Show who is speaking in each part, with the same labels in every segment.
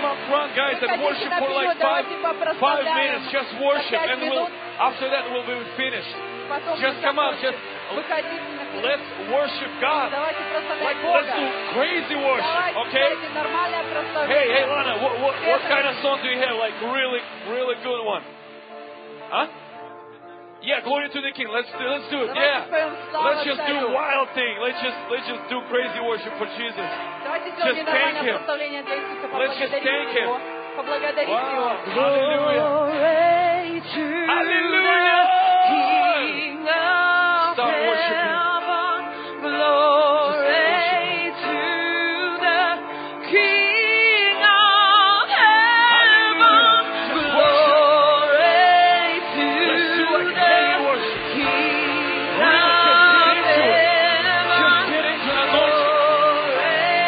Speaker 1: come up front, guys, and worship for like 5 minutes. Just worship, and after that we'll be finished. Just come up, let's worship God. Let's do crazy worship, okay? Hey, Lana, what kind of song do you have? Like really good one? Huh? Yeah, glory to the King. Let's do it. Yeah. Let's just do wild thing. Let's just do crazy worship for Jesus. Just thank Him. Let's just thank Him. Wow. Hallelujah. Hallelujah. Start worshiping.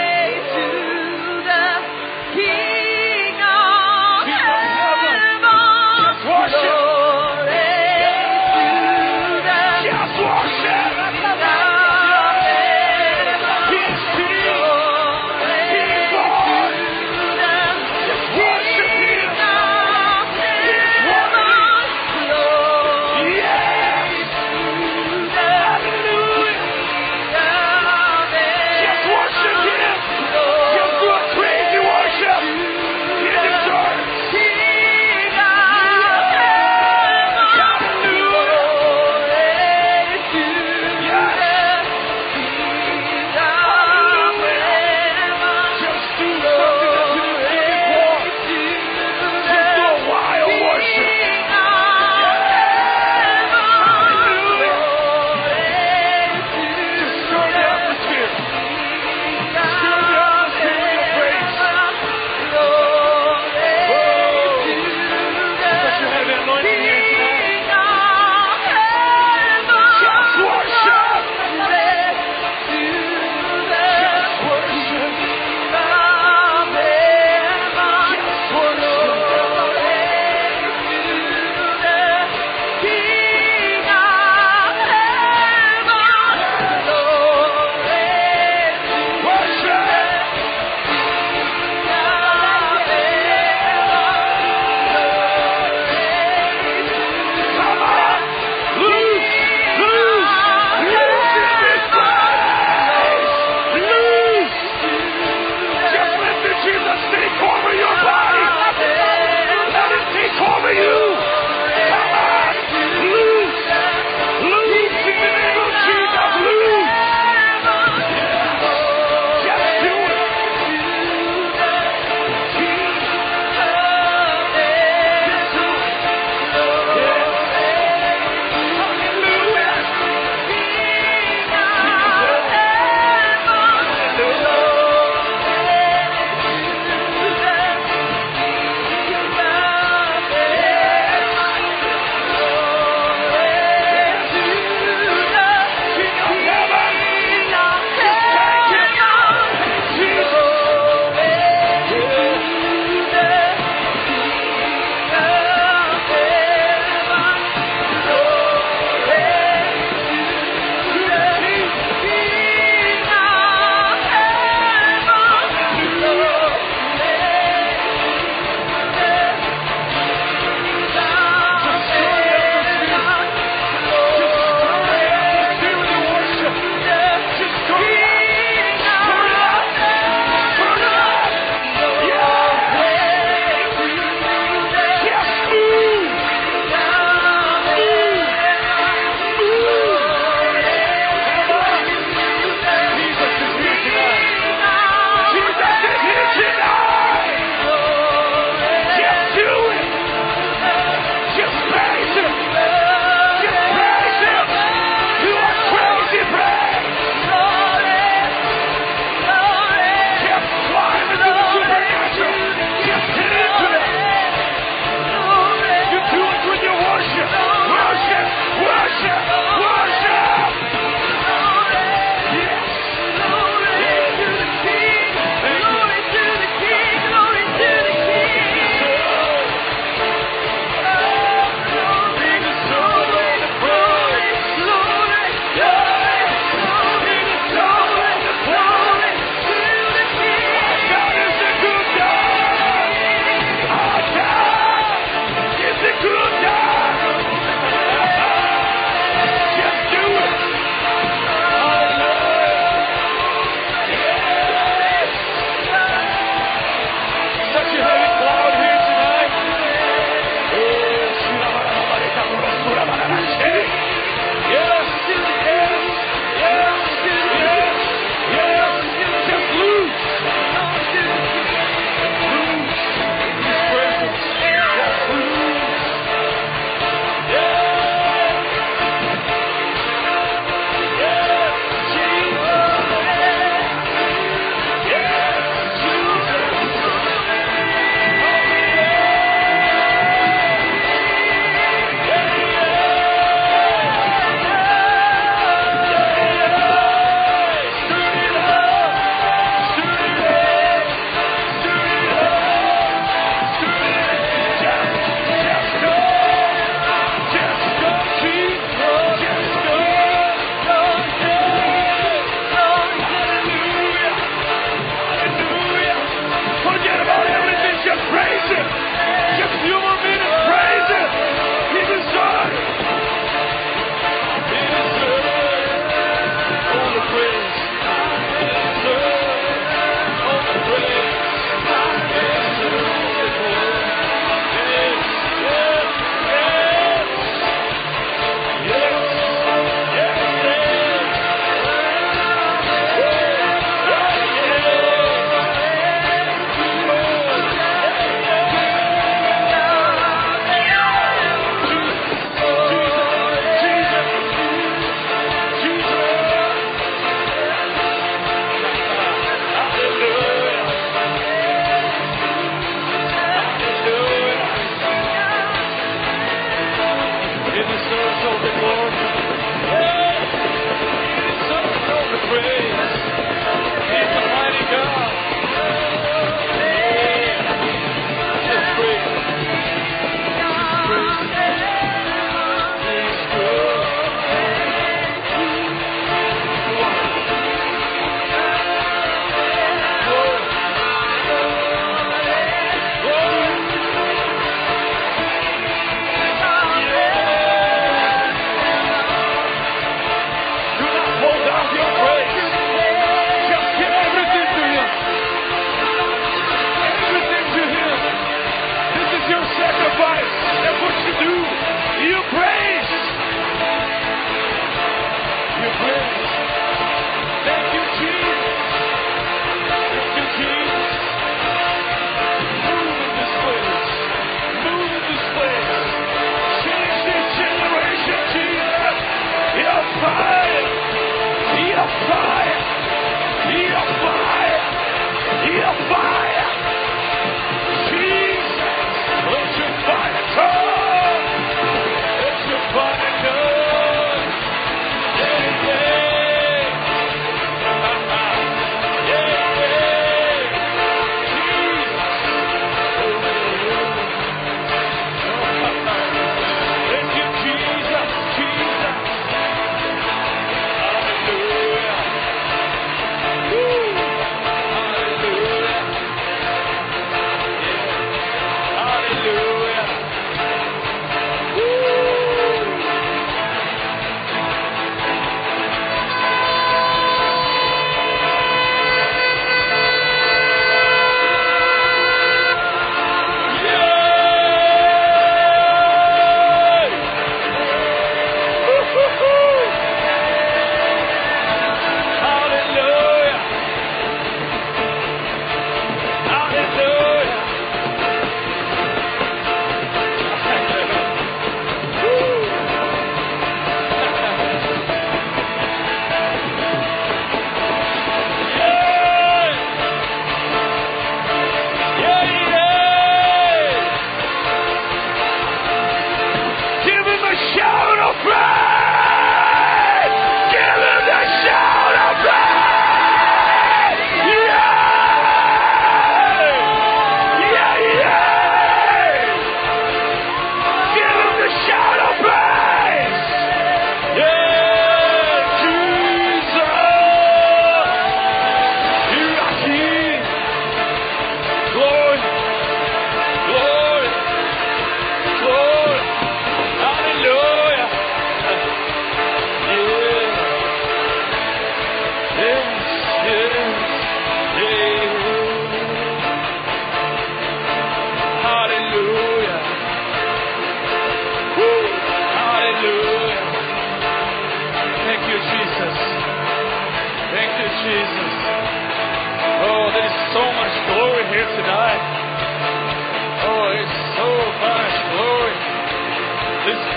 Speaker 2: Heaven.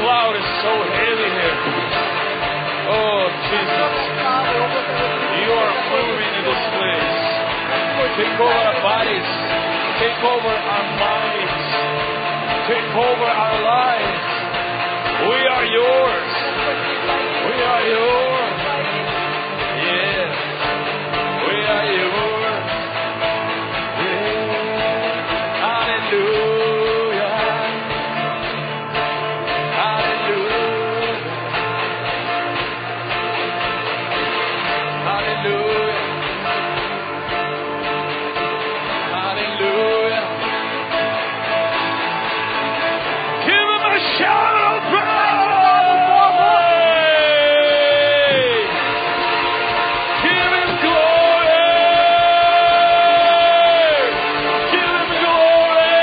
Speaker 1: cloud is so heavy here. Oh, Jesus. You are moving in this place. Take over our bodies. Take over our minds. Take over our lives. We are yours. We are yours. Yes. We are yours. Yeah. Hallelujah. Hallelujah. Hallelujah. Hallelujah. Give him a shout of praise. Give him glory. Give him glory.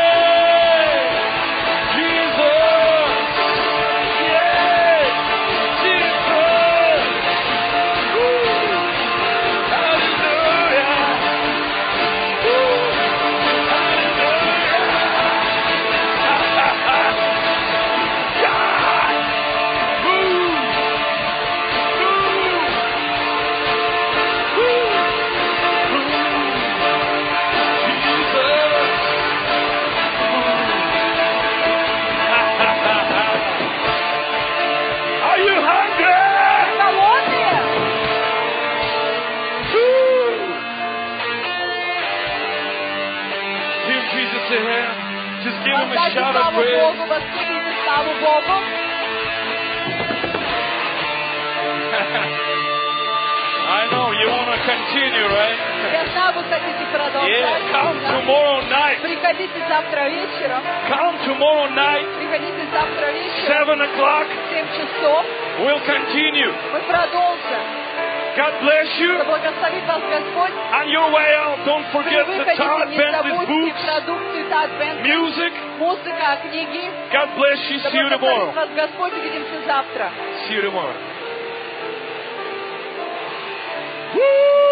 Speaker 1: Jesus. Yes. Jesus. Woo. Hallelujah. Woo. Are you hungry? Give Jesus a hand. Just give him a shout of praise. I know you want to continue, right? Yeah, come tomorrow night.
Speaker 2: Приходите завтра вечером.
Speaker 1: Come tomorrow night,
Speaker 2: Приходите завтра вечером.
Speaker 1: 7 o'clock.
Speaker 2: 7 часов.
Speaker 1: We'll continue.
Speaker 2: Мы продолжим.
Speaker 1: God bless you.
Speaker 2: Да благословит вас Господь.
Speaker 1: On your way out, don't
Speaker 2: При
Speaker 1: forget the
Speaker 2: выходе
Speaker 1: Todd
Speaker 2: не
Speaker 1: Bentley
Speaker 2: забудьте
Speaker 1: books,
Speaker 2: продукцию Todd Bentley,
Speaker 1: music.
Speaker 2: музыка, книги.
Speaker 1: God bless you.
Speaker 2: Да
Speaker 1: See you
Speaker 2: благословит
Speaker 1: tomorrow.
Speaker 2: вас Господь. Увидимся завтра.
Speaker 1: See you tomorrow. Woo!